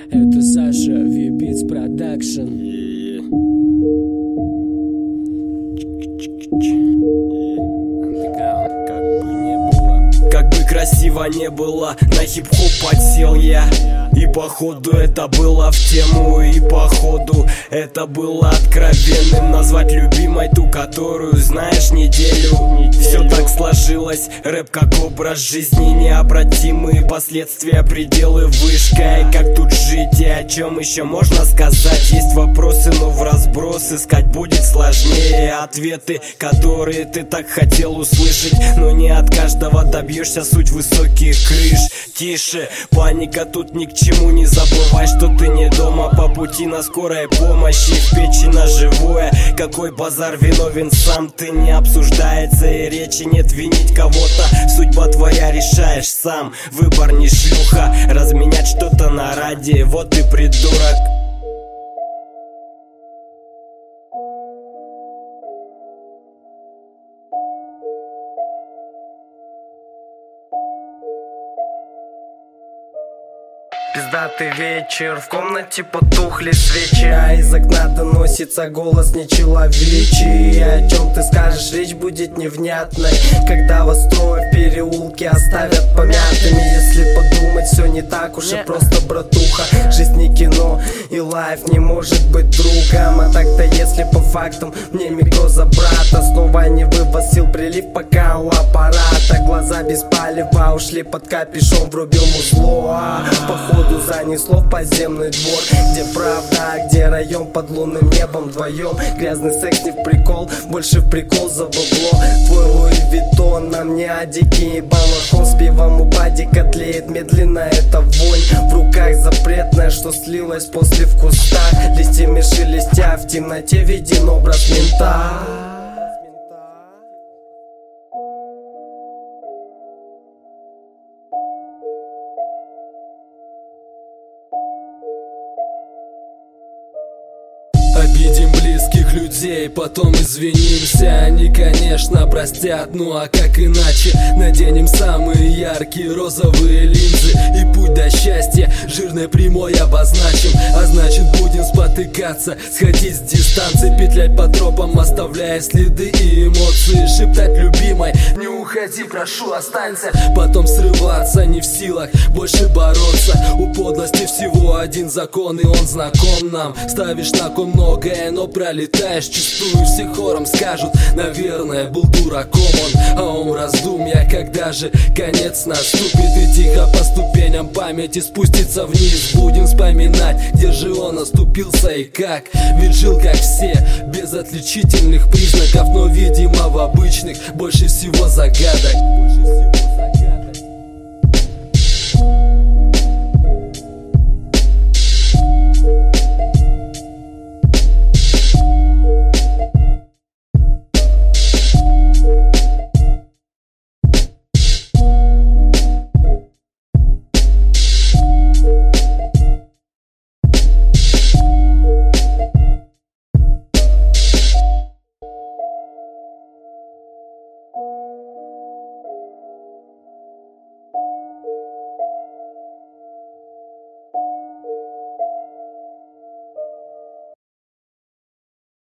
Это Саша, V-Beats Production. Как бы красиво не было, на хип-хоп подсел я. И походу это было в тему, и походу это было откровенным. Назвать любимой ту, которую знаешь неделю. Все так сложилось, рэп как образ жизни, необратимые последствия, пределы вышка. И как тут жить, и о чем еще можно сказать? Есть вопросы, но в разброс искать будет сложнее. Ответы, которые ты так хотел услышать, но не от каждого добьешься суть высоких крыш. Тише, паника тут ни к чему, не забывай, что ты не дома. По пути на скорой помощи, в печи на живое. Какой базар виновен сам, ты не обсуждается, и речи нет винить кого-то. Судьба твоя решаешь сам, выбор не шлюха. Разменять что-то на ради, вот ты придурок. Пиздатый вечер, в комнате потухли свечи, а из окна доносится голос нечеловечий. О чем ты скажешь, речь будет невнятной, когда вас трое в переулке оставят помятыми. Если подумать, все не так уж и просто, братуха. Жизнь не кино, и лайф не может быть другом. А так-то если по фактам мне микро за брата. Снова не вывоз сил, прилив пока у аппарата. Глаза без палева ушли под капюшон, врубил музло. Походу занесло в подземный двор, где правда, а где район под лунным небом вдвоем. Грязный секс не в прикол, больше в прикол за бабло. Твой Луи Виттон на мне, а дикий балахон с пивом у падика тлеет медленно эта вонь. В руках запретная, что слилась после в кустах, листьями шелестя, в темноте виден образ мента. Обидим близких людей, потом извинимся. Они, конечно, простят, ну а как иначе? Наденем самые яркие розовые линзы, и путь до счастья жирной прямой обозначим. А значит будем спотыкаться, сходить с дистанции, петлять по тропам, оставляя следы и эмоции. Шептать любимой: не уходи, прошу, останься. Потом срываться, не в силах больше бороться. У подлости всего один закон, и он знаком нам. Ставишь на кон многое, но пролетаешь чистую. Все хором скажут: наверное, был дураком он. А он в раздумья, когда же конец наступит, и тихо по ступеням памяти спустится вниз. Будем вспоминать, где же он оступился и как. Ведь жил как все, без отличительных признаков, но видимо в обычных больше всего загадок.